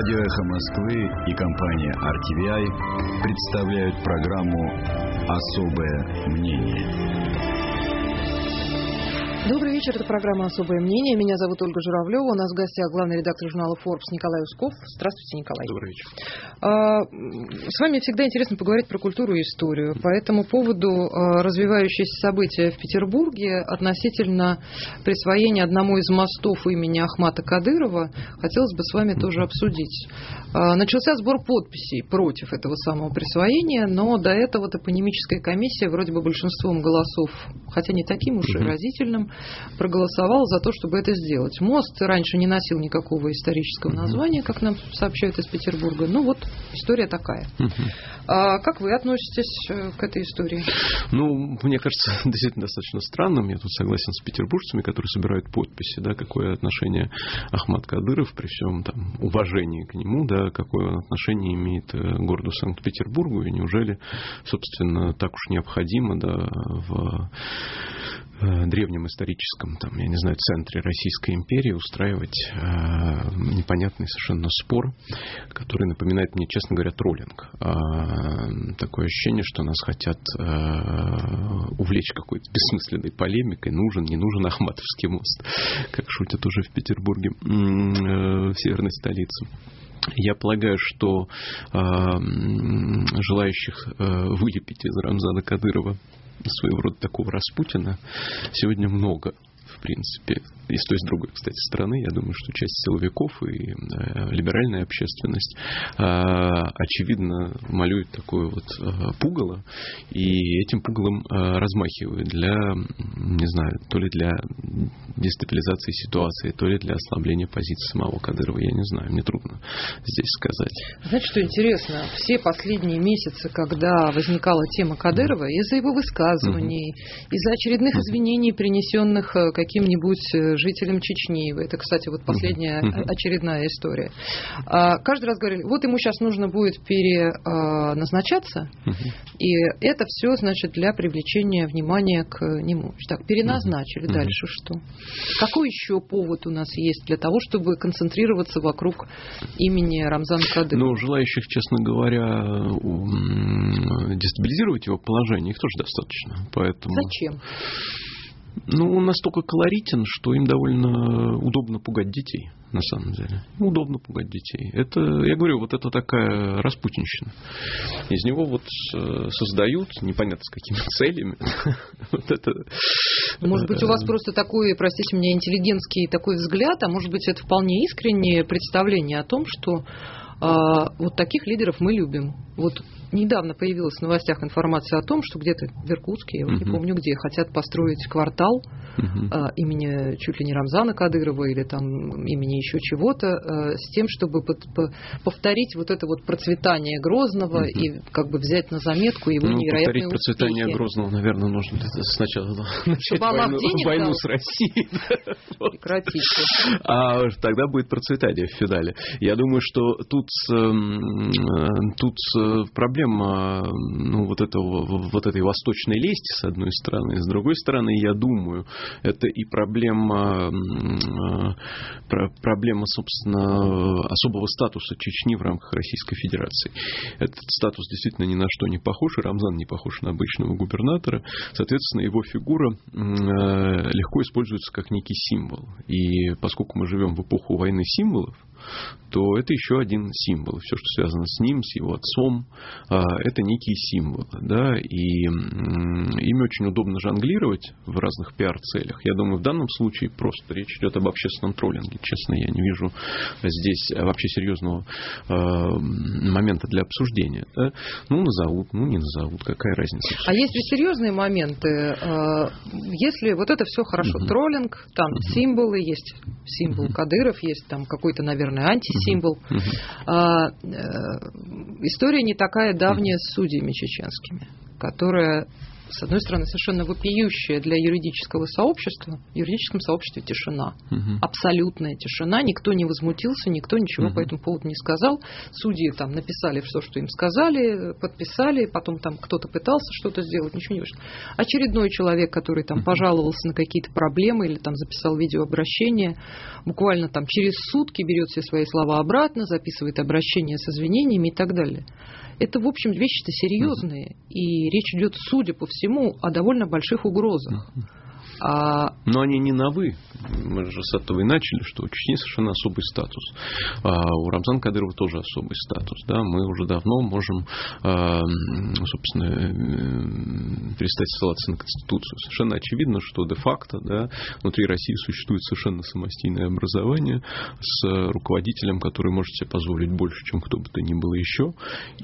Радио «Эхо Москвы» и компания RTVI представляют программу «Особое мнение». Добрый вечер, это программа «Особое мнение». Меня зовут Ольга Журавлева. У нас в гостях главный редактор журнала Forbes Николай Усков. Здравствуйте, Николай. Добрый вечер. С вами всегда интересно поговорить про культуру и историю. По этому поводу развивающиеся события в Петербурге относительно присвоения одному из мостов имени Ахмата Кадырова хотелось бы с вами тоже обсудить. Начался сбор подписей против этого самого присвоения, но до этого топонимическая комиссия вроде бы большинством голосов, хотя не таким уж и разительным, проголосовал за то, чтобы это сделать. Мост раньше не носил никакого исторического названия, как нам сообщают из Петербурга. Ну вот, история такая. Как вы относитесь к этой истории? Ну, мне кажется, действительно достаточно странным. Я тут согласен с петербуржцами, которые собирают подписи, да, какое отношение Ахмат Кадыров, при всем там уважении к нему, да, какое он отношение имеет к городу Санкт-Петербургу, и неужели, собственно, так уж необходимо, да, в древнем историческом, там, я не знаю, центре Российской империи устраивать непонятный совершенно спор, который напоминает мне, честно говоря, троллинг. Такое ощущение, что нас хотят увлечь какой-то бессмысленной полемикой. Нужен, не нужен Ахматовский мост, как шутят уже в Петербурге, в северной столице. Я полагаю, что желающих вылепить из Рамзана Кадырова своего рода такого Распутина сегодня много, в принципе. И с той, и с другой, кстати, стороны, я думаю, что часть силовиков и либеральная общественность очевидно малюет такое вот пугало, и этим пугалом размахивают для, не знаю, то ли для дестабилизации ситуации, то ли для ослабления позиции самого Кадырова, я не знаю, мне трудно здесь сказать. Знаете, что интересно? Все последние месяцы, когда возникала тема Кадырова, из-за его высказываний, из-за очередных извинений, принесенных каким-нибудь жителям Чечни. Это, кстати, вот последняя очередная история. Каждый раз говорили, вот ему сейчас нужно будет переназначаться, и это все, значит, для привлечения внимания к нему. Так, переназначили. Дальше что? Какой еще повод у нас есть для того, чтобы концентрироваться вокруг имени Рамзана Кадырова? Ну, желающих, честно говоря, дестабилизировать его положение, их тоже достаточно. Поэтому... Зачем? Ну, он настолько колоритен, что им довольно удобно пугать детей, на самом деле. Удобно пугать детей. Это, я говорю, вот это такая распутинщина. Из него вот создают, непонятно с какими целями. Вот это... Может быть, у вас просто такой, простите меня, интеллигентский такой взгляд, а может быть, это вполне искреннее представление о том, что вот таких лидеров мы любим. Вот недавно появилась в новостях информация о том, что где-то в Иркутске, я вот не помню где, хотят построить квартал имени чуть ли не Рамзана Кадырова или там имени еще чего-то, с тем, чтобы повторить вот это вот процветание Грозного и как бы взять на заметку его невероятные успехи. Повторить процветание Грозного, наверное, нужно сначала начать войну с Россией. Прекратите. А тогда будет процветание в финале. Я думаю, что тут проблема вот этой восточной лести, с одной стороны. С другой стороны, я думаю, это и проблема, собственно, особого статуса Чечни в рамках Российской Федерации. Этот статус действительно ни на что не похож, и Рамзан не похож на обычного губернатора. Соответственно, его фигура легко используется как некий символ. И поскольку мы живем в эпоху войны символов, то это еще один символ. Все, что связано с ним, с его отцом, это некие символы. Да? И ими очень удобно жонглировать в разных пиар-целях. Я думаю, в данном случае просто речь идет об общественном троллинге. Честно, я не вижу здесь вообще серьезного момента для обсуждения. Да? Ну, назовут, ну, не назовут. Какая разница? А есть ведь серьезные моменты. Если вот это все хорошо, троллинг, там символы, есть символ Кадыров, есть там какой-то, наверное, антисимвол. История не такая давняя с судьями чеченскими, которая с одной стороны, совершенно вопиющая для юридического сообщества. В юридическом сообществе тишина. Абсолютная тишина. Никто не возмутился, никто ничего по этому поводу не сказал. Судьи там написали все, что им сказали, подписали, потом там кто-то пытался что-то сделать, ничего не вышло. Очередной человек, который там пожаловался на какие-то проблемы или там записал видеообращение, буквально там через сутки берет все свои слова обратно, записывает обращение с извинениями и так далее. Это, в общем, вещи-то серьезные. И речь идет, судя по всему, о довольно больших угрозах. Но они не новы. Мы же с этого и начали, что у Чечни совершенно особый статус. У Рамзана Кадырова тоже особый статус. Да? Мы уже давно можем, собственно, перестать ссылаться на Конституцию. Совершенно очевидно, что де-факто, да, внутри России существует совершенно самостийное образование с руководителем, который может себе позволить больше, чем кто бы то ни было еще.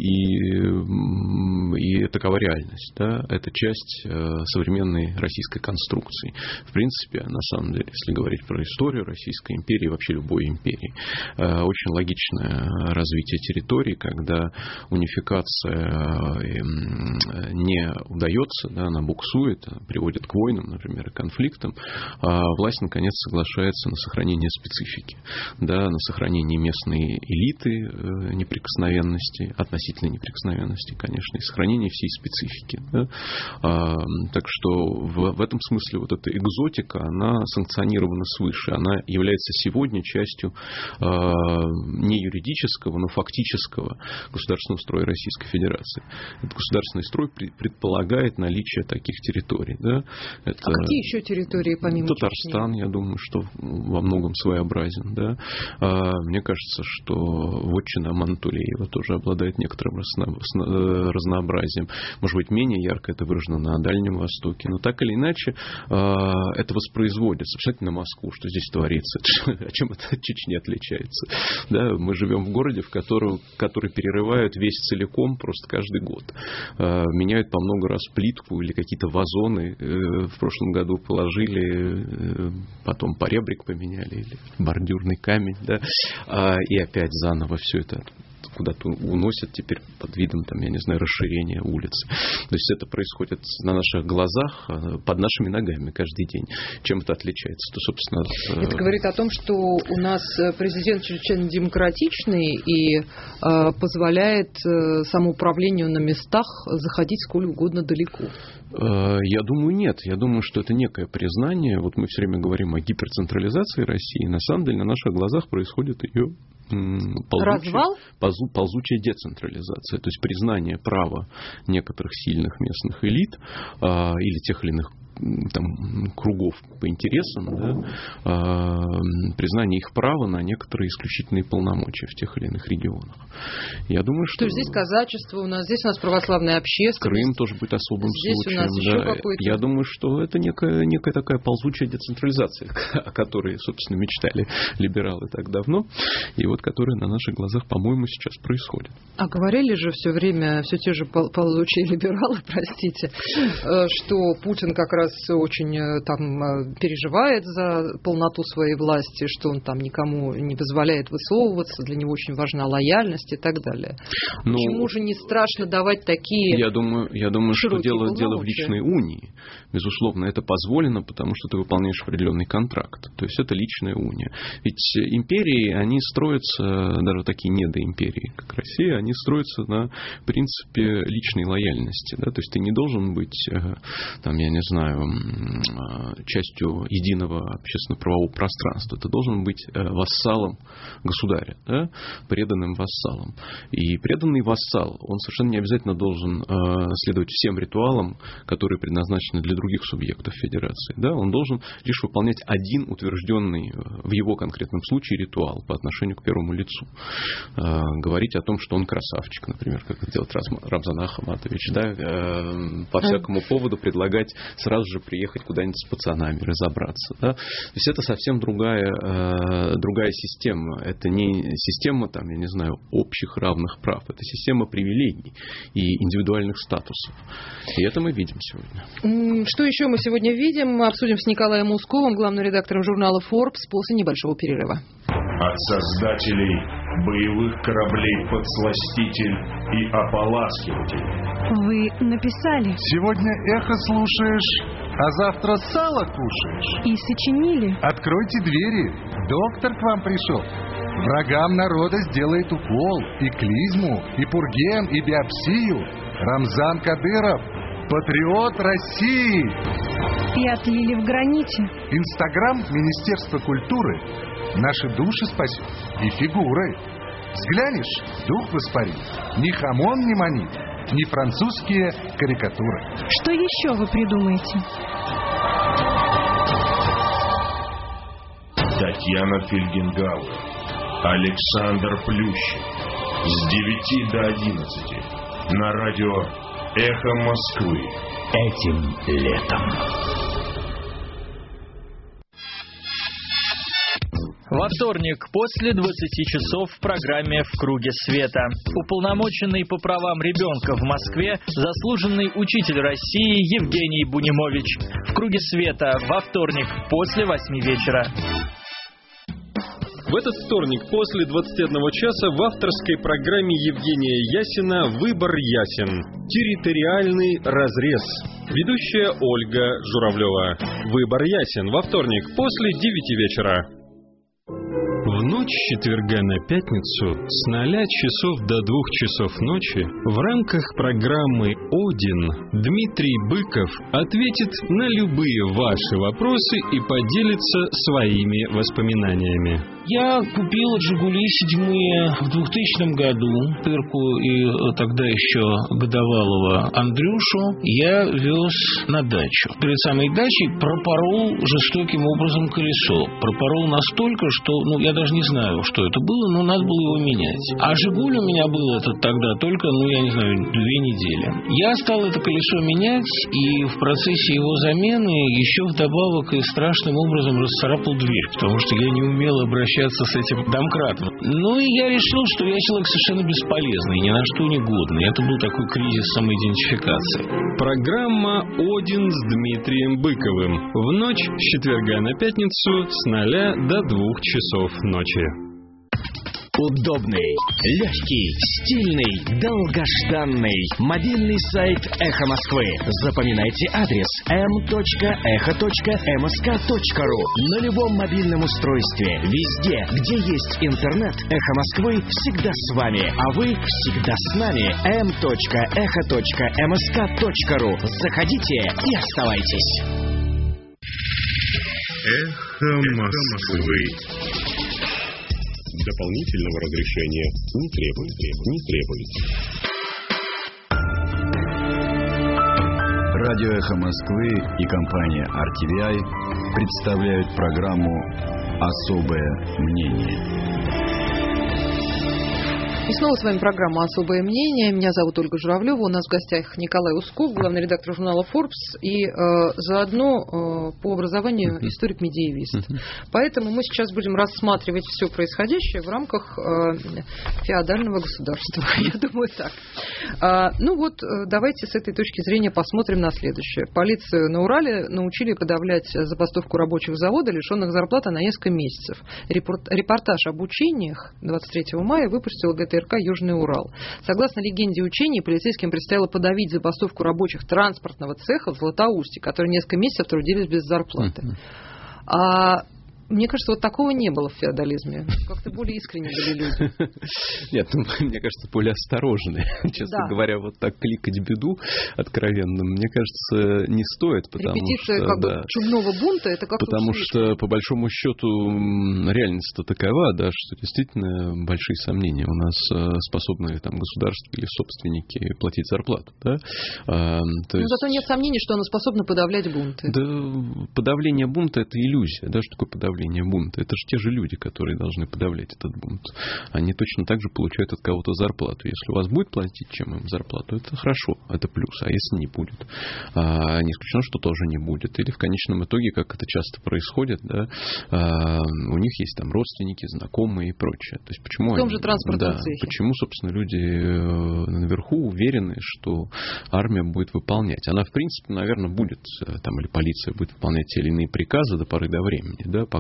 И такова реальность. Да? Это часть современной российской конструкции. В принципе, на самом деле, если говорить про историю Российской империи, вообще любой империи, очень логичное развитие территорий, когда унификация не удается, да, она буксует, приводит к войнам, например, и конфликтам, власть, наконец, соглашается на сохранение специфики, да, на сохранение местной элиты неприкосновенности, относительной неприкосновенности, конечно, и сохранение всей специфики. Да. Так что в этом смысле вот эта экзотика, она санкционирована свыше. Она является сегодня частью не юридического, но фактического государственного строя Российской Федерации. Этот государственный строй предполагает наличие таких территорий. Да? Это какие еще территории помимо Татарстан, Чечни? Я думаю, что во многом своеобразен. Да? Мне кажется, что вотчина Мантулеева тоже обладает некоторым разнообразием. Может быть, менее ярко это выражено на Дальнем Востоке, но так или иначе это воспроизводится. Посмотрите на Москву, что здесь творится. А чем это от Чечни отличается? Да, мы живем в городе, который перерывают весь целиком просто каждый год. Меняют по много раз плитку или какие-то вазоны. В прошлом году положили, потом поребрик поменяли, или бордюрный камень. Да? И опять заново все это куда-то уносят теперь под видом, там, я не знаю, расширения улицы. То есть это происходит на наших глазах, под нашими ногами каждый день. Чем это отличается? То, собственно, это говорит о том, что у нас президент чрезвычайно демократичный и позволяет самоуправлению на местах заходить сколь угодно далеко. Я думаю, нет. Я думаю, что это некое признание. Вот мы все время говорим о гиперцентрализации России. На самом деле на наших глазах происходит ее ползучая децентрализация, то есть признание права некоторых сильных местных элит или тех или иных там, кругов по интересам, да, признание их права на некоторые исключительные полномочия в тех или иных регионах. Я думаю, что... То есть здесь казачество у нас, здесь у нас православная общественность. Крым тоже будет особым здесь случаем. У нас еще какой-то... Я думаю, что это некая такая ползучая децентрализация, о которой, собственно, мечтали либералы так давно, и вот которая на наших глазах, по-моему, сейчас происходит. А говорили же все время, все те же ползучие либералы, простите, что Путин как раз очень там переживает за полноту своей власти, что он там никому не позволяет высовываться, для него очень важна лояльность и так далее. Почему же не страшно давать такие Я думаю, что дело в личной унии. Безусловно, это позволено, потому что ты выполняешь определенный контракт. То есть это личная уния. Ведь империи, они строятся, даже такие недоимперии, как Россия, они строятся на принципе личной лояльности. Да? То есть ты не должен быть, там, я не знаю, частью единого общественно-правового пространства. Ты должен быть вассалом государя, да? Преданным вассалом. И преданный вассал, он совершенно не обязательно должен следовать всем ритуалам, которые предназначены для других субъектов федерации. Да? Он должен лишь выполнять один утвержденный в его конкретном случае ритуал по отношению к первому лицу. Говорить о том, что он красавчик, например, как это делает Рамзан Ахматович, да? По всякому поводу предлагать сразу же приехать куда-нибудь с пацанами, разобраться. Да? То есть это совсем другая система. Это не система, там, я не знаю, общих равных прав. Это система привилегий и индивидуальных статусов. И это мы видим сегодня. Что еще мы сегодня видим? Мы обсудим с Николаем Усковым, главным редактором журнала Forbes, после небольшого перерыва. От создателей боевых кораблей-подсластитель и ополаскиватель. Вы написали. Сегодня эхо слушаешь, а завтра сало кушаешь. И сочинили. Откройте двери, доктор к вам пришел. Врагам народа сделает укол, и клизму, и пурген, и биопсию. Рамзан Кадыров, патриот России. И отлили в граните. Инстаграм Министерства культуры наши души спасет и фигуры. Взглянешь, дух воспарит. Ни хамон не манит, ни французские карикатуры. Что еще вы придумаете? Татьяна Фельгенгауэр, Александр Плющев. С 9 до 11 на радио «Эхо Москвы». Этим летом. Во вторник после 20 часов в программе «В круге света». Уполномоченный по правам ребенка в Москве, заслуженный учитель России Евгений Бунимович. «В круге света» во вторник после 8 вечера. В этот вторник после 21 часа в авторской программе Евгения Ясина «Выбор ясен. Территориальный разрез». Ведущая Ольга Журавлева. «Выбор ясен» во вторник после 9 вечера. В ночь с четверга на пятницу с 0 часов до 2 часов ночи в рамках программы «Один» Дмитрий Быков ответит на любые ваши вопросы и поделится своими воспоминаниями. Я купил «Жигули» 7 в 2000 году. Ирку и тогда еще годовалого Андрюшу я вез на дачу. Перед самой дачей пропорол жестоким образом колесо. Пропорол настолько, что, я даже не знаю, что это было, но надо было его менять. А «Жигуль» у меня был этот тогда только, 2 недели. Я стал это колесо менять, и в процессе его замены еще вдобавок и страшным образом расцарапал дверь, потому что я не умел обращаться с этим домкратом. И я решил, что я человек совершенно бесполезный, ни на что не годный. Это был такой кризис самоидентификации. Программа «Один» с Дмитрием Быковым. В ночь с четверга на пятницу с 0 до 2 часов ночи. Удобный, легкий, стильный, долгожданный мобильный сайт «Эхо Москвы». Запоминайте адрес m.echo.msk.ru. На любом мобильном устройстве, везде, где есть интернет, «Эхо Москвы» всегда с вами, а вы всегда с нами. m.echo.msk.ru. Заходите и оставайтесь. «Эхо Москвы». Дополнительного разрешения не требуется. Радио «Эхо Москвы» и компания RTVI представляют программу «Особое мнение». И снова с вами программа «Особое мнение». Меня зовут Ольга Журавлева. У нас в гостях Николай Усков, главный редактор журнала Forbes и заодно по образованию историк-медиевист. Поэтому мы сейчас будем рассматривать все происходящее в рамках феодального государства. Я думаю, так. Давайте с этой точки зрения посмотрим на следующее. Полицию на Урале научили подавлять забастовку рабочих завода, лишенных зарплаты на несколько месяцев. Репортаж об учениях 23 мая выпустил ГТРК «Южный Урал». Согласно легенде учений, полицейским предстояло подавить забастовку рабочих транспортного цеха в Златоусте, которые несколько месяцев трудились без зарплаты. Мне кажется, такого не было в феодализме. Как-то более искренне были люди. Нет, мне кажется, более осторожные. Честно говоря, так кликать беду откровенно, мне кажется, не стоит. Репетиция чудного бунта, это как-то потому что, по большому счету, реальность-то такова, что действительно большие сомнения. У нас способны государство или собственники платить зарплату. Зато нет сомнений, что оно способно подавлять бунты. Да, подавление бунта – это иллюзия. Что такое подавление бунта? Это же те же люди, которые должны подавлять этот бунт. Они точно так же получают от кого-то зарплату. Если у вас будет платить чем им зарплату, это хорошо, это плюс. А если не будет? Не исключено, что тоже не будет. Или в конечном итоге, как это часто происходит, у них есть родственники, знакомые и прочее. То есть почему в том же транспортном цехе. Почему, собственно, люди наверху уверены, что армия будет выполнять? Она, в принципе, наверное, будет, или полиция будет выполнять те или иные приказы до поры до времени, пока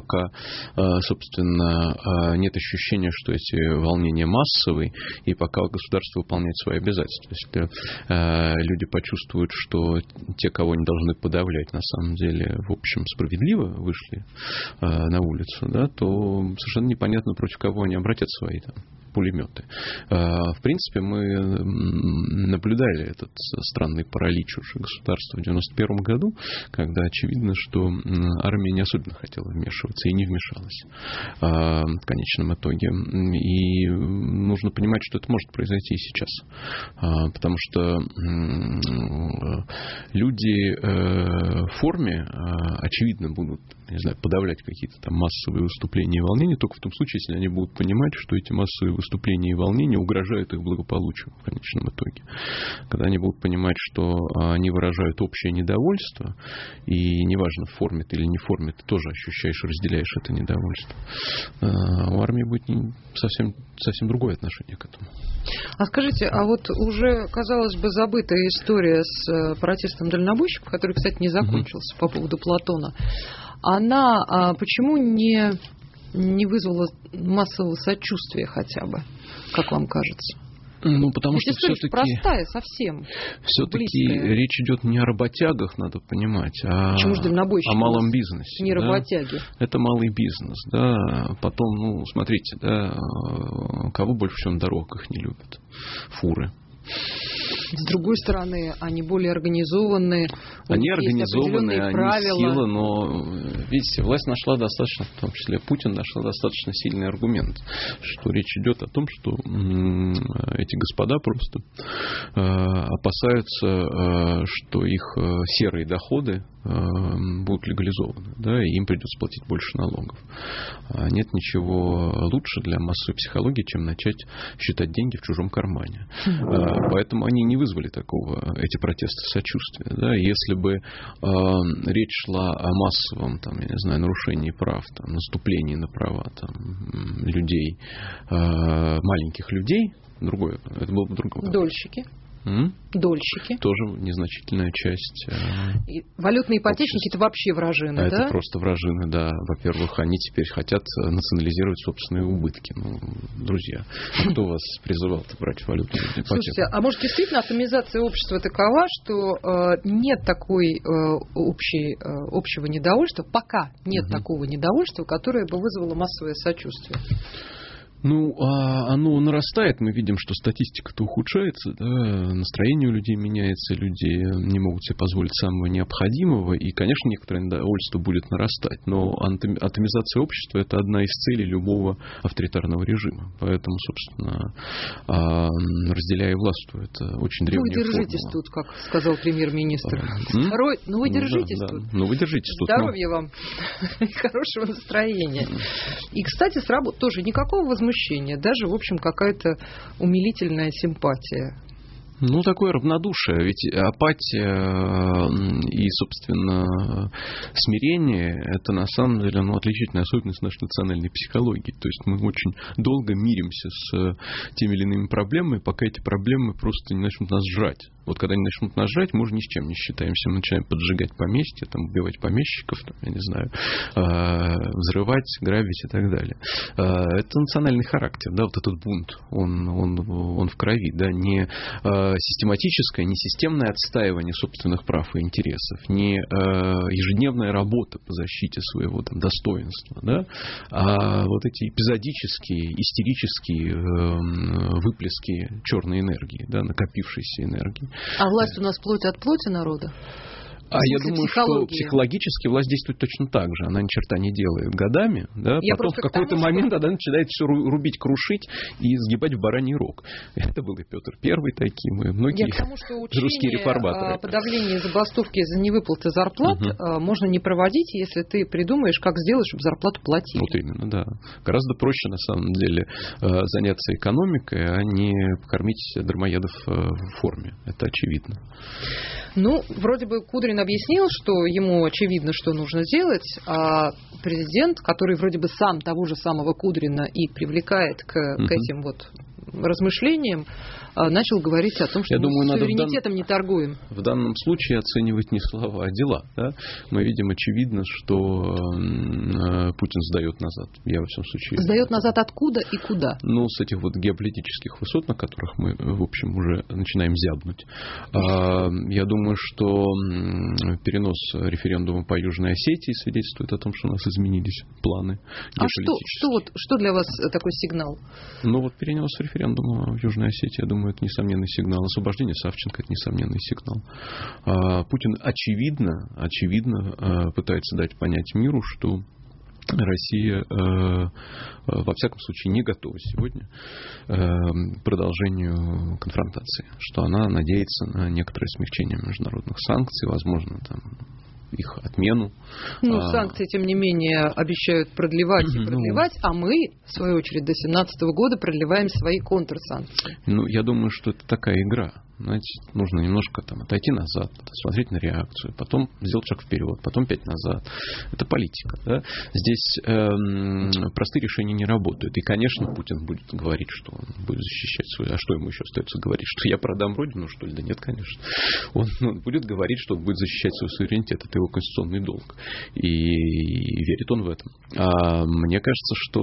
пока, собственно, нет ощущения, что эти волнения массовые, и пока государство выполняет свои обязательства. Если люди почувствуют, что те, кого они должны подавлять, на самом деле, в общем, справедливо вышли на улицу, да, то совершенно непонятно, против кого они обратят свои пулеметы. В принципе, мы наблюдали этот странный паралич уже государства в 1991 году, когда очевидно, что армия не особенно хотела вмешиваться и не вмешалась в конечном итоге. И нужно понимать, что это может произойти и сейчас. Потому что люди в форме, очевидно, будут, не знаю, подавлять какие-то там массовые выступления и волнения только в том случае, если они будут понимать, что эти массовые выступления и волнения угрожают их благополучию в конечном итоге. Когда они будут понимать, что они выражают общее недовольство, и неважно, в форме ты или не в форме, ты тоже ощущаешь и разделяешь это недовольство, у армии будет совсем другое отношение к этому. А скажите, а вот уже, казалось бы, забытая история с протестом дальнобойщиков, который, кстати, не закончился по поводу Платона, она почему не вызвала массового сочувствия хотя бы, как вам кажется? Ну, потому что все-таки простая совсем. Все-таки близкая. Речь идет не о работягах, надо понимать, а о малом бизнесе. Не работяги. Это малый бизнес, да. Потом, смотрите, да, кого больше всего на дорогах не любят? Фуры. С другой стороны, они более организованные. Они организованные, они правила. сила, но, видите, власть нашла достаточно, в том числе Путин нашла достаточно сильный аргумент, что речь идет о том, что эти господа просто опасаются, что их серые доходы будут легализованы, да, и им придется платить больше налогов. Нет ничего лучше для массовой психологии, чем начать считать деньги в чужом кармане. Поэтому они не вызвали эти протесты сочувствия. Да. Если бы речь шла о массовом, там, я не знаю, нарушении прав, там, наступлении на права там, людей, маленьких людей, другое, это было бы другое. Дольщики. Дольщики. Тоже незначительная часть. И валютные ипотечники — это вообще вражины, да? Это просто вражины, да. Во-первых, они теперь хотят национализировать собственные убытки. Друзья, кто вас призывал-то брать валютную ипотеку? Слушайте, а может действительно атомизация общества такова, что нет такой общего недовольства, пока нет такого недовольства, которое бы вызвало массовое сочувствие? Оно нарастает, мы видим, что статистика-то ухудшается, да, настроение у людей меняется, люди не могут себе позволить самого необходимого, и, конечно, некоторое недовольство будет нарастать, но атомизация общества — это одна из целей любого авторитарного режима, поэтому, собственно, разделяя властву, это очень древняя формула. Вы держитесь тут, как сказал премьер-министр. Вы держитесь тут. Вы держитесь тут. Здоровья вам и хорошего настроения. И, кстати, тоже никакого возмущения, даже, в общем, какая-то умилительная симпатия. Такое равнодушие. Ведь апатия и, собственно, смирение — это, на самом деле, отличительная особенность нашей национальной психологии. То есть мы очень долго миримся с теми или иными проблемами, пока эти проблемы просто не начнут нас жрать. Вот когда они начнут нас жрать, мы уже ни с чем не считаемся. Мы начинаем поджигать поместья, убивать помещиков, я не знаю, взрывать, грабить и так далее. Это национальный характер, да, вот этот бунт, он в крови, да, не систематическое, не системное отстаивание собственных прав и интересов, не ежедневная работа по защите своего достоинства, да, а вот эти эпизодические, истерические выплески черной энергии, да, накопившейся энергии. А власть у нас плоть от плоти народа? Я думаю, что психологически власть действует точно так же. Она ни черта не делает годами, да, потом в какой-то момент она начинает все рубить, крушить и сгибать в бараний рог. Это был и Петр I таким, и многие русские реформаторы. О подавлении забастовки из-за невыплаты зарплат можно не проводить, если ты придумаешь, как сделать, чтобы зарплату платили. Вот именно, да. Гораздо проще, на самом деле, заняться экономикой, а не покормить дармоедов в форме. Это очевидно. Вроде бы Кудрин объяснил, что ему очевидно, что нужно делать, а президент, который вроде бы сам того же самого Кудрина и привлекает к этим размышлениям начал говорить о том, что мы суверенитетом не торгуем. В данном случае оценивать не слова, а дела. Да? Мы видим очевидно, что Путин сдает назад. Я во всем случае... Сдает назад откуда и куда? Ну, с этих вот геополитических высот, на которых мы, в общем, уже начинаем зябнуть. Я думаю, что перенос референдума по Южной Осетии свидетельствует о том, что у нас изменились планы геополитические. Что для вас такой сигнал? Ну, вот перенос референдума в Южной Осетии, я думаю, это несомненный сигнал. Освобождение Савченко — это несомненный сигнал. Путин очевидно пытается дать понять миру, что Россия, во всяком случае, не готова сегодня к продолжению конфронтации, что она надеется на некоторое смягчение международных санкций, возможно, там, их отмену. Ну, санкции, тем не менее, обещают продлевать и продлевать, а мы, в свою очередь, до 2017 года продлеваем свои контрсанкции. Ну, я думаю, что это такая игра. Знаете, нужно немножко там отойти назад, смотреть на реакцию, потом сделать шаг вперед, потом 5 назад. Это политика. Да? Здесь простые решения не работают. И, конечно, Путин будет говорить, что он будет защищать свою... А что ему еще остается говорить? Что я продам родину, что ли? Да нет, конечно. Он будет говорить, что он будет защищать свой суверенитет. Это его конституционный долг. И верит он в этом. А мне кажется, что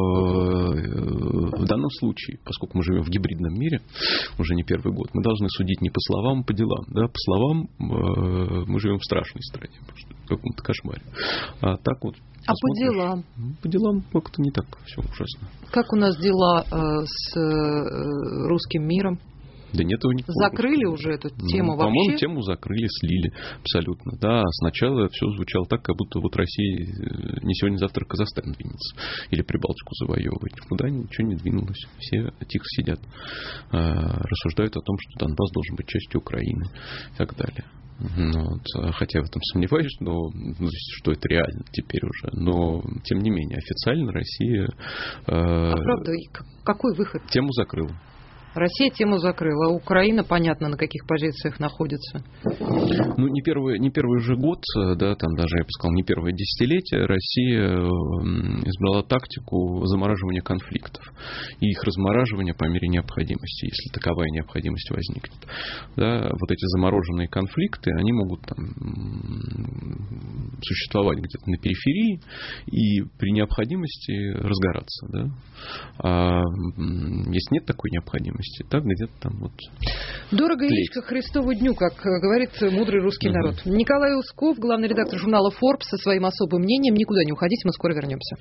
в данном случае, поскольку мы живем в гибридном мире уже не первый год, мы должны судить не по словам, а по делам. Да, по словам мы живем в страшной стране, в каком-то кошмаре. А так вот. А по делам? По делам как-то не так все ужасно. Как у нас дела с русским миром? Да нет его никакого. Закрыли уже эту тему вообще? По-моему, тему закрыли, слили абсолютно. Да, сначала все звучало так, как будто вот Россия не сегодня-завтра Казахстан двинется. Или Прибалтику завоевывать. Куда ничего не двинулось. Все тихо сидят. Рассуждают о том, что Донбасс должен быть частью Украины. И так далее. Вот. Хотя я в этом сомневаюсь, что это реально теперь уже. Но, тем не менее, официально Россия... А правда, какой выход? Тему закрыла. Россия тему закрыла, а Украина, понятно, на каких позициях находится. Ну, не первый же год, да, там даже, я бы сказал, не первое десятилетие, Россия избрала тактику замораживания конфликтов и их размораживания по мере необходимости, если таковая необходимость возникнет. Да, вот эти замороженные конфликты, они могут там существовать где-то на периферии и при необходимости разгораться. Да? А если нет такой необходимости, так где-то там вот... Дорого яичко Христову дню, как говорит мудрый русский народ. Николай Усков, главный редактор журнала Forbes, со своим особым мнением. Никуда не уходите, мы скоро вернемся.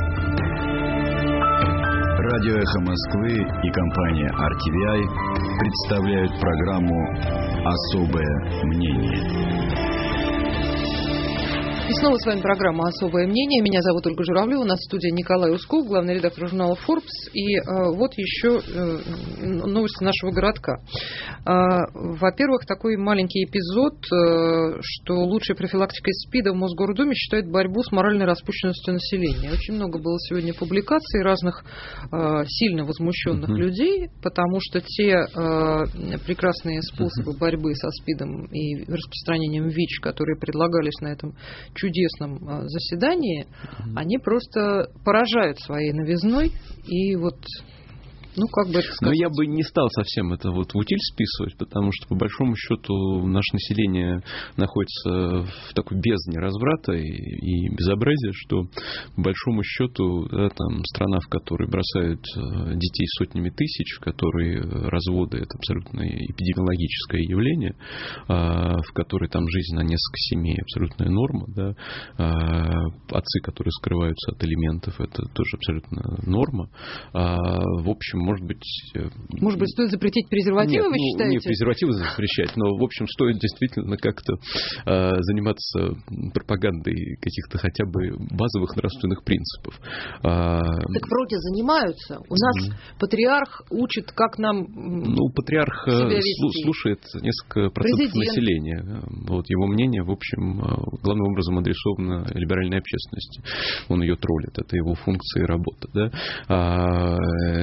Радио «Эхо Москвы» и компания RTVI представляют программу «Особое мнение». И снова с вами программа «Особое мнение». Меня зовут Ольга Журавлева. У нас в студии Николай Усков, главный редактор журнала Forbes. И вот еще новости нашего городка. Во-первых, такой маленький эпизод, что лучшей профилактикой СПИДа в Мосгордуме считают борьбу с моральной распущенностью населения. Очень много было сегодня публикаций разных сильно возмущенных людей, потому что те прекрасные способы борьбы со СПИДом и распространением ВИЧ, которые предлагались на этом чудесном заседании, они просто поражают своей новизной. И вот, ну, как бы это сказать... Но я бы не стал совсем это вот в утиль списывать, потому что, по большому счету, наше население находится в такой бездне разврата и безобразия, что, по большому счету, да, там, страна, в которой бросают детей сотнями тысяч, в которой разводы — это абсолютно эпидемиологическое явление, в которой там жизнь на несколько семей — абсолютная норма, да, отцы, которые скрываются от алиментов — это тоже абсолютно норма. В общем, может быть, стоит запретить презервативы, вы считаете? Не презервативы запрещать, но, в общем, стоит действительно как-то заниматься пропагандой каких-то хотя бы базовых нравственных принципов. Так вроде занимаются. У нас патриарх учит, как нам патриарх слушает несколько процентов населения. Вот его мнение, в общем, главным образом адресовано либеральной общественности. Он ее троллит. Это его функция и работа. Да? О том,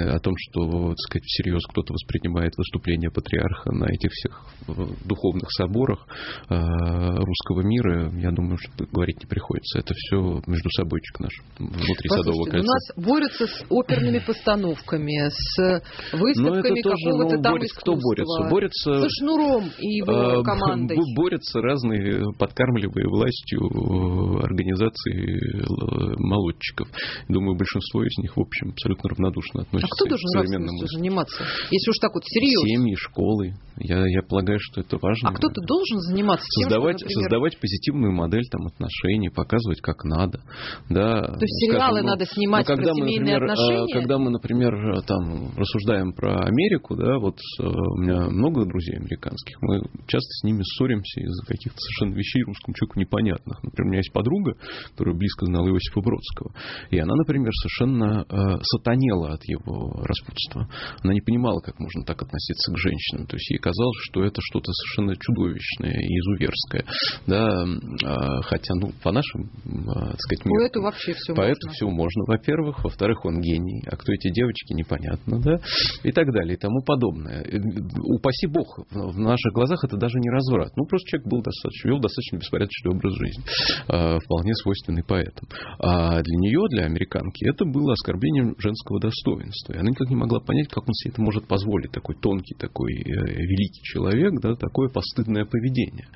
что, так сказать, всерьез кто-то воспринимает выступление патриарха на этих всех духовных соборах русского мира, я думаю, что говорить не приходится. Это все между собойчик наш, внутри Садового кольца. У нас борются с оперными постановками, с выставками какого-то там искусства. Кто борется? Борется со Шнуром и его командой. Борются разные подкармливые властью организации молодчиков. Думаю, большинство из них, в общем, абсолютно равнодушно относятся кто должен к современному нравственностью заниматься? Если уж так вот серьезно. Семьи, школы. Я полагаю, что это важно. А кто-то должен заниматься тем, создавать позитивную модель там, отношений, показывать, как надо. Да, то есть сериалы надо снимать про семейные отношения? Когда мы, например, там, рассуждаем про Америку, да, вот у меня много друзей американских, мы часто с ними ссоримся из-за каких-то совершенно вещей русскому человеку непонятных. Например, у меня есть подруга, которая близко знала Иосифа Бродского, и она, например, совершенно сатанела от его распутства. Она не понимала, как можно так относиться к женщинам. То есть ей казалось, что это что-то совершенно чудовищное и изуверское. Да, хотя, по нашим, так сказать, меркам. Поэту вообще все можно. Поэту все можно, во-первых. Во-вторых, он гений. А кто эти девочки, непонятно, да? И так далее, и тому подобное. Упаси Бог, в наших глазах это даже не разврат. Просто человек вел достаточно беспорядочный образ жизни, вполне свойственный поэтам. А для нее, для американки, это было оскорблением женского достоинства. И она никак не могла понять, как он себе это может позволить. Такой тонкий, такой великий человек, да, такое постыдное поведение.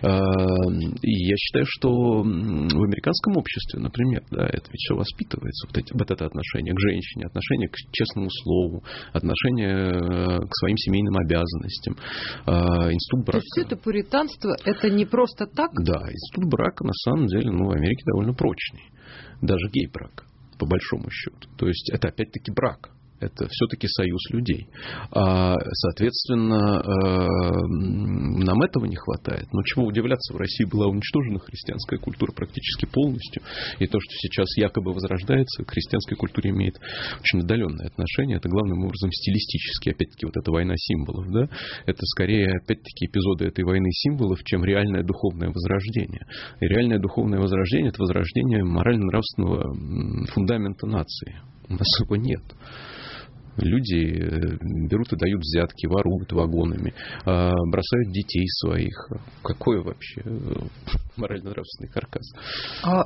И я считаю, что в американском обществе, например, да, это ведь все воспитывается. Вот это отношение к женщине, отношение к честному слову, отношение к своим семейным обязанностям, институт брака. То есть все это пуританство, это не просто так? Да, институт брака на самом деле в Америке довольно прочный. Даже гей-брак, по большому счету. То есть это опять-таки брак. Это все-таки союз людей. Соответственно, нам этого не хватает. Но чего удивляться, в России была уничтожена христианская культура практически полностью. И то, что сейчас якобы возрождается, к христианской культуре имеет очень отдаленное отношение. Это главным образом стилистически. Опять-таки, вот эта война символов. Да? Это скорее, опять-таки, эпизоды этой войны символов, чем реальное духовное возрождение. И реальное духовное возрождение – это возрождение морально-нравственного фундамента нации. У нас его нет. Люди берут и дают взятки, воруют вагонами, бросают детей своих. Какой вообще морально-нравственный каркас? А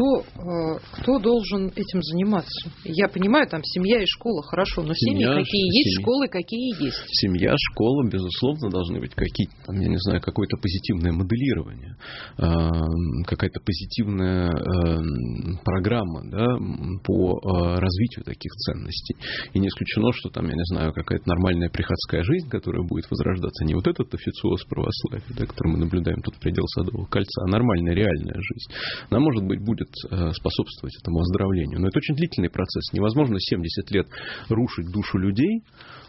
кто должен этим заниматься? Я понимаю, там семья и школа, хорошо, но семьи какие есть, школы какие есть. Семья, школа, безусловно, должны быть какие-то, я не знаю, какое-то позитивное моделирование, какая-то позитивная программа, да, по развитию таких ценностей. И не исключено, что там, я не знаю, какая-то нормальная приходская жизнь, которая будет возрождаться, не вот этот официоз православия, да, который мы наблюдаем тут в пределах Садового кольца, а нормальная реальная жизнь. Она, может быть, будет способствовать этому оздоровлению. Но это очень длительный процесс. Невозможно 70 лет рушить душу людей,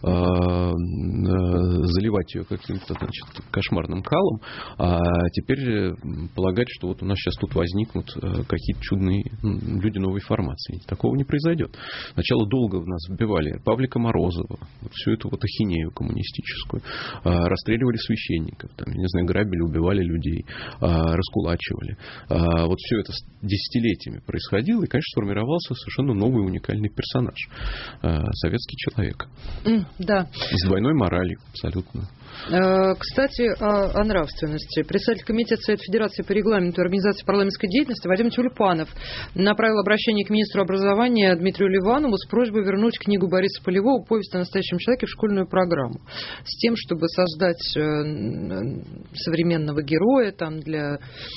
заливать ее каким-то, кошмарным калом, а теперь полагать, что вот у нас сейчас тут возникнут какие-то чудные люди новой формации. Такого не произойдет. Сначала долго в нас вбивали Павлика Морозова, вот всю эту вот ахинею коммунистическую, расстреливали священников, там, я не знаю, грабили, убивали людей, раскулачивали. Вот все это десятилетиями происходило, и, конечно, сформировался совершенно новый уникальный персонаж. Советский человек. Да. С двойной моралью, абсолютно. Кстати, о нравственности. Председатель комитета Совета Федерации по регламенту и организации парламентской деятельности Вадим Тюльпанов направил обращение к министру образования Дмитрию Ливанову с просьбой вернуть книгу Бориса Полевого «Повесть о настоящем человеке» в школьную программу. С тем, чтобы создать современного героя там, для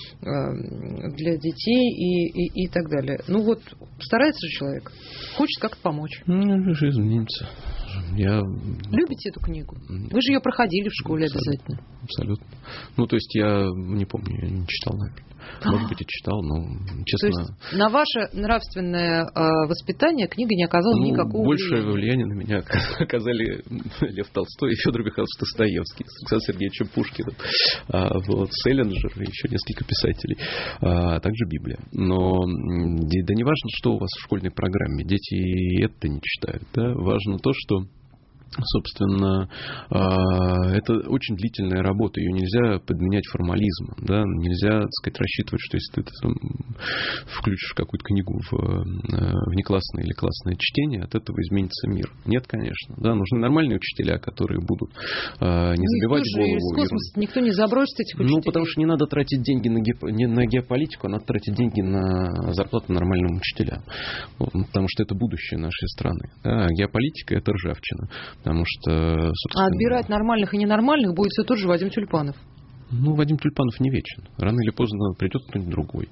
детей и так далее. Ну вот, старается же человек. Хочет как-то помочь. Жизнь изменится. Любите эту книгу? Вы же ее проходили в школе обязательно. Абсолютно. То есть я не помню, я не читал, наверное. Может быть, и читал, но честно... То есть на ваше нравственное воспитание книга не оказала никакого большее влияние на меня оказали Лев Толстой и Федор Михайлович Достоевский, с Александром Сергеевичем Пушкиным, Селлинджер и еще несколько писателей, а также Библия. Но да не важно, что у вас в школьной программе. Дети и это не читают. Да? Важно то, что Собственно, это очень длительная работа, ее нельзя подменять формализмом, да? Нельзя, так сказать, рассчитывать, что если ты там включишь какую-то книгу в внеклассное или классное чтение, от этого изменится мир. Нет, конечно, да? Нужны нормальные учителя, которые будут не забивать голову. Из космоса никто не забросит этих учителей. Ну, потому что не надо тратить деньги на геополитику, а надо тратить деньги на зарплату нормальным учителям, потому что это будущее нашей страны. Да? Геополитика — это ржавчина. Потому что, а отбирать нормальных и ненормальных будет все тот же Вадим Тюльпанов. Ну, Вадим Тюльпанов не вечен. Рано или поздно придет кто-нибудь другой.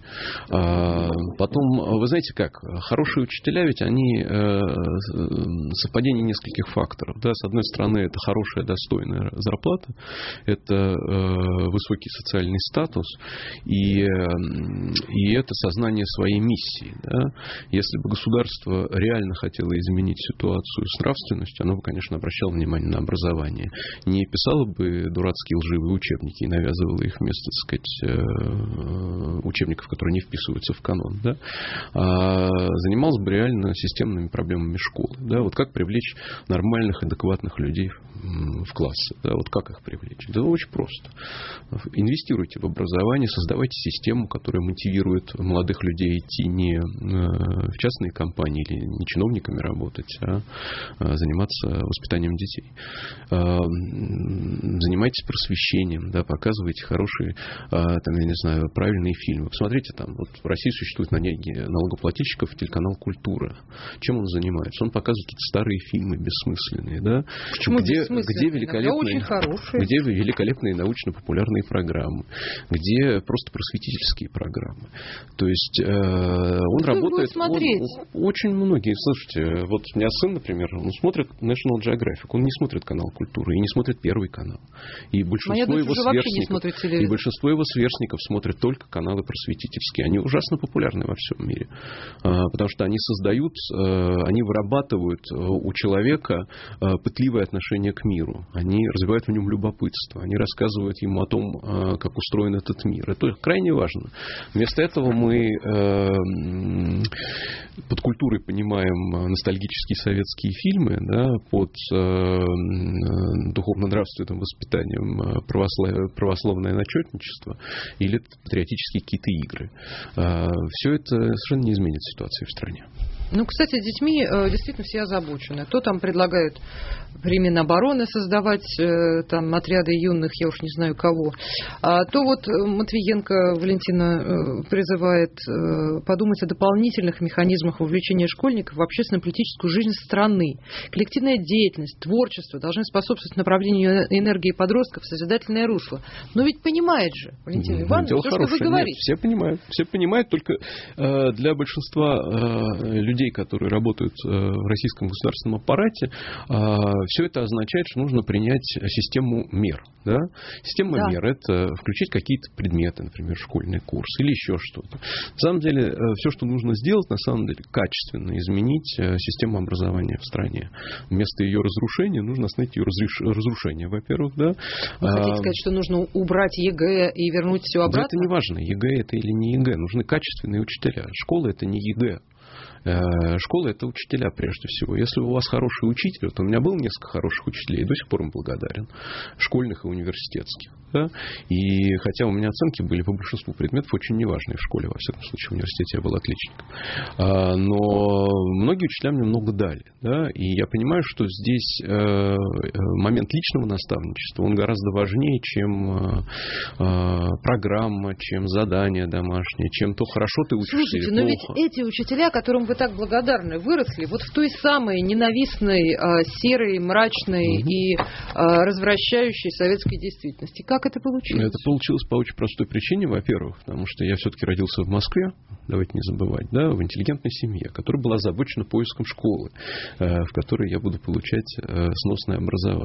Потом, вы знаете как, хорошие учителя, ведь они совпадение нескольких факторов. Да? С одной стороны, это хорошая, достойная зарплата, это высокий социальный статус и это сознание своей миссии. Да? Если бы государство реально хотело изменить ситуацию с нравственностью, оно бы, конечно, обращало внимание на образование. Не писало бы дурацкие лживые учебники и навязывала их вместо, так сказать, учебников, которые не вписываются в канон, да, занималась бы реально системными проблемами школы. Да, вот как привлечь нормальных, адекватных людей в классы, да, вот как их привлечь? Да очень просто. Инвестируйте в образование, создавайте систему, которая мотивирует молодых людей идти не в частные компании или не чиновниками работать, а заниматься воспитанием детей. Занимайтесь просвещением, да, показывайте хорошие, там, я не знаю, правильные фильмы. Посмотрите, там, вот в России существует на деньги налогоплательщиков телеканал «Культура». Чем он занимается? Он показывает какие-то старые фильмы бессмысленные, да? Почему Где великолепные научно-популярные программы, где просто просветительские программы. То есть он работает... Очень многие. Слушайте, вот у меня сын, например, он смотрит National Geographic, он не смотрит канал «Культура» и не смотрит Первый канал. И большинство его сверстников смотрят только каналы просветительские. Они ужасно популярны во всем мире. Потому что они создают, они вырабатывают у человека пытливое отношение к миру. Они развивают в нем любопытство. Они рассказывают ему о том, как устроен этот мир. Это крайне важно. Вместо этого мы под культурой понимаем ностальгические советские фильмы, да, под духовно-нравственным воспитанием православное начетничество или патриотические какие-то игры. Все это совершенно не изменит ситуацию в стране. Ну, кстати, с детьми действительно все озабочены. То там предлагают при Минобороны создавать там отряды юных, я уж не знаю кого. То вот Матвиенко Валентина призывает подумать о дополнительных механизмах вовлечения школьников в общественно-политическую жизнь страны. Коллективная деятельность, творчество должны способствовать направлению энергии подростков в созидательное русло. Но ведь понимает же, Валентина Ивановна, все, что вы говорите. Нет, все понимают, только для большинства людей, которые работают в российском государственном аппарате, все это означает, что нужно принять систему мер. Да? Система мер – это включить какие-то предметы, например, школьный курс или еще что-то. На самом деле, все, что нужно сделать, на самом деле, качественно изменить систему образования в стране. Вместо ее разрушения нужно остановить ее разрушение, во-первых. Да? Вы хотите сказать, что нужно убрать ЕГЭ и вернуть все обратно? Да, это не важно, ЕГЭ это или не ЕГЭ. Нужны качественные учителя. Школа – это не ЕГЭ. Школа – это учителя прежде всего. Если у вас хороший учитель, вот у меня было несколько хороших учителей, и до сих пор им благодарен, школьных и университетских. Да? И хотя у меня оценки были по большинству предметов очень неважные в школе, во всяком случае, в университете я был отличником. Но многие учителя мне много дали. Да? И я понимаю, что здесь момент личного наставничества, он гораздо важнее, чем программа, чем задание домашнее, чем то, хорошо ты учишься или плохо. Но ведь эти учителя, которым вы так благодарны, выросли вот в той самой ненавистной, серой, мрачной и развращающей советской действительности. Как это получилось? Это получилось по очень простой причине, во-первых, потому что я все-таки родился в Москве, давайте не забывать, да, в интеллигентной семье, которая была озабочена поиском школы, в которой я буду получать сносное образование.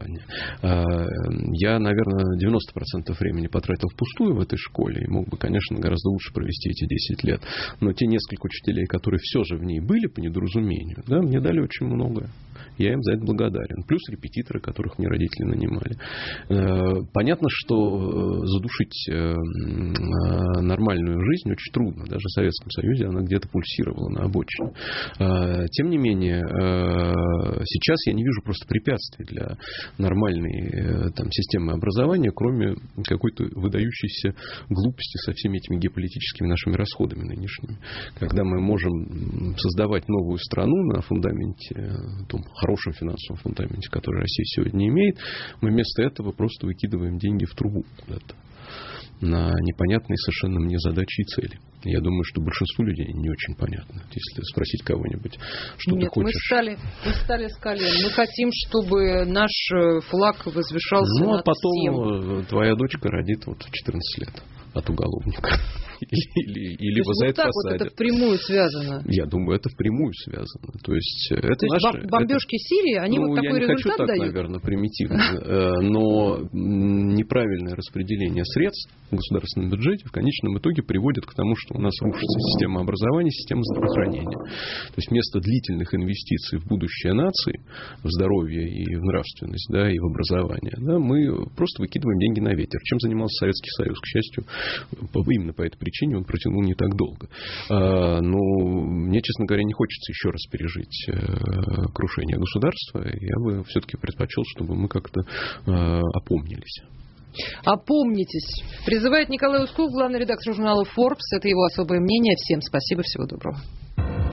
образования. Я, наверное, 90% времени потратил впустую в этой школе и мог бы, конечно, гораздо лучше провести эти 10 лет. Но те несколько учителей, которые все же в ней были по недоразумению, да, мне дали очень многое. Я им за это благодарен. Плюс репетиторы, которых мне родители нанимали. Понятно, что задушить нормальную жизнь очень трудно. Даже в Советском Союзе она где-то пульсировала на обочине. Тем не менее, сейчас я не вижу просто препятствий для нормальной системы образования, кроме какой-то выдающейся глупости со всеми этими геополитическими нашими расходами нынешними. Когда мы можем создавать новую страну на фундаменте, том хорошем финансовом фундаменте, который Россия сегодня имеет, мы вместо этого просто выкидываем деньги в трубу куда-то на непонятные совершенно мне задачи и цели. Я думаю, что большинству людей не очень понятно. Если спросить кого-нибудь, что ты хочешь... Мы встали с колен. Мы хотим, чтобы наш флаг возвышался над всем. А потом твоя дочка родит в 14 лет от уголовника. Или его за это посадят. Вот это впрямую связано. Я думаю, это впрямую связано. То есть бомбежки Сирии, они такой результат дают? Я не хочу так, наверное, примитивно. Но неправильное распределение средств в государственном бюджете в конечном итоге приводит к тому, что у нас рушится система образования, система здравоохранения. То есть вместо длительных инвестиций в будущее нации, в здоровье и в нравственность, да, и в образование, да, мы просто выкидываем деньги на ветер. Чем занимался Советский Союз? К счастью, именно по этой причине он протянул не так долго. Но мне, честно говоря, не хочется еще раз пережить крушение государства. Я бы все-таки предпочел, чтобы мы как-то опомнились. Опомнитесь. Призывает Николай Усков, главный редактор журнала Forbes. Это его особое мнение. Всем спасибо, всего доброго.